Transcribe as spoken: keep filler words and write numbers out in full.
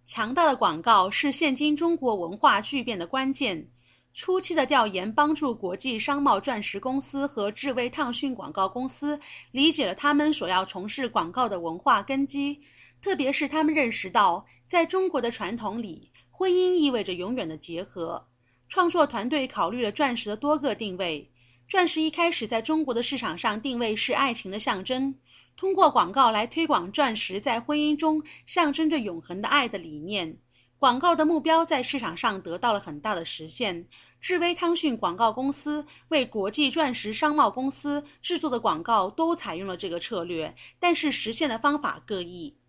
强大的广告是现今中国文化巨变的关键。初期的调研帮助国际商贸钻石公司和智威烫讯广告公司理解了他们所要从事广告的文化根基，特别是他们认识到，在中国的传统里，婚姻意味着永远的结合。创作团队考虑了钻石的多个定位。钻石一开始在中国的市场上定位是爱情的象征，通过广告来推广钻石在婚姻中象征着永恒的爱的理念。广告的目标在市场上得到了很大的实现。智威汤逊广告公司为国际钻石商贸公司制作的广告都采用了这个策略，但是实现的方法各异。